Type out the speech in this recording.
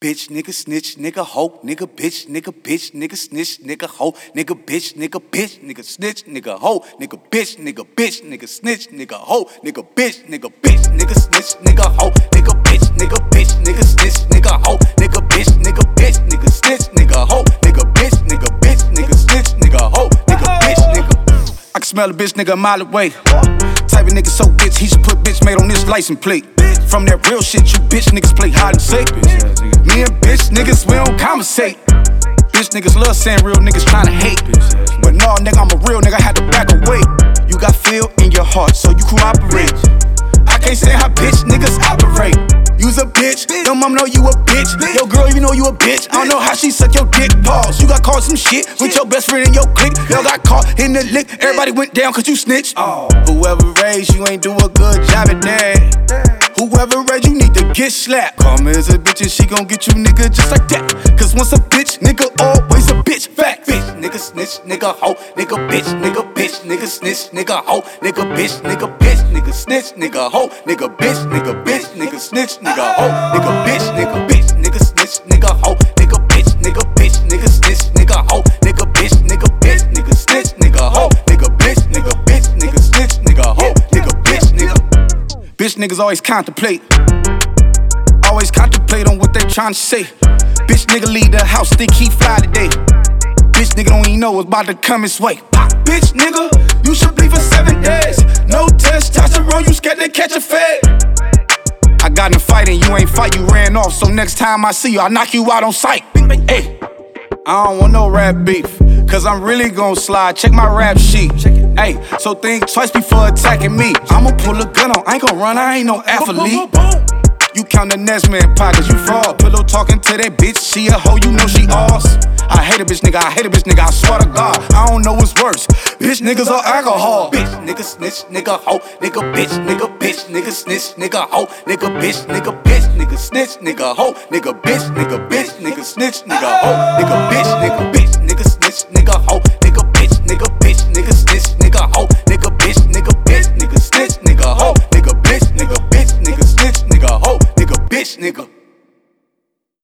bitch, nigga, snitch, nigga, hoe, nigga, bitch, nigga, snitch, nigga, hoe, nigga, bitch, nigga, snitch, nigga, hoe, nigga, bitch, nigga, snitch, nigga, hoe, nigga, bitch, nigga, snitch, nigga, hoe, nigga, bitch, nigga, snitch, nigga, hoe, nigga, bitch, nigga, snitch, nigga, hoe, nigga, bitch, nigga, snitch, nigga, hoe, nigga, bitch, nigga. I can smell a bitch, nigga, a mile away. Type of nigga so bitch, he should put bitch made on this license plate. From that real shit, you bitch niggas play hide and seek. Me and bitch niggas, we don't conversate. Bitch niggas love saying real niggas tryna hate. But no, nigga, I'm a real nigga, I had to back away. You got feel in your heart, so you cooperate. I can't say how bitch niggas operate. You's a bitch, your mom know you a bitch. Yo girl, you know you a bitch. I don't know how she suck your dick. Pause. You got caught some shit with your best friend in your clique. Y'all got caught in the lick. Everybody went down cause you snitched. Whoever raised you ain't do a good job at that. Whoever raised you need to get slapped. Call me as a bitch and she gon' get you nigga just like that. Cause once a bitch, nigga always a bitch. Fact. Bitch, nigga, snitch, nigga, hoe, nigga, bitch, nigga, snitch, nigga, hoe, nigga, bitch, nigga, snitch, nigga, hoe, nigga, bitch, nigga, snitch, nigga, hoe, nigga, bitch, nigga, snitch, nigga, hoe, nigga, bitch, nigga, snitch, nigga, hoe, nigga, bitch, nigga, snitch, nigga, hoe, nigga, bitch, nigga, snitch, nigga, hoe, nigga, bitch, nigga. Bitch niggas always contemplate on what they tryna say. Bitch nigga leave the house, think he fly today. Bitch nigga don't even know what's about to come his way. Bitch nigga, you should bleed for 7 days. No testosterone, you scared to catch a fade. I got in a fight and you ain't fight, you ran off. So next time I see you, I'll knock you out on sight. Hey, I don't want no rap beef, cause I'm really gon' slide. Check my rap sheet. Hey, so think twice before attacking me. I'ma pull a gun on, I ain't gon' run, I ain't no athlete. You count the next man pockets, you fraud. Pillow talking to that bitch, she a hoe, you know she ours. I hate a bitch nigga, I swear to God. I don't know what's worse, bitch niggas or alcohol. Bitch, nigga, snitch, nigga, hoe, nigga, bitch, nigga, snitch, nigga, hoe, nigga, bitch, nigga, snitch, nigga, hoe, nigga, bitch, nigga, snitch, nigga, hoe, nigga, bitch, nigga,